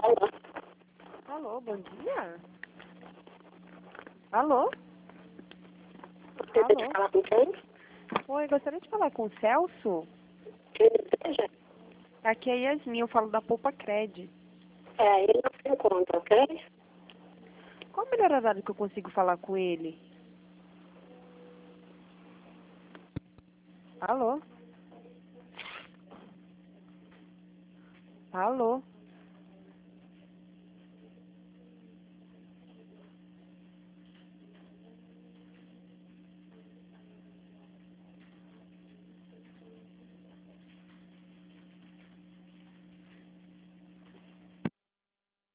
Alô? Alô, bom dia. Alô? Você tem que Alô? falar com quem? Oi, gostaria de falar com o Celso? Quem deseja? Aqui é a Yasmin, eu falo da Poupa Cred. Ele não se encontra, ok? Qual o melhor horário que eu consigo falar com ele? Alô? Alô?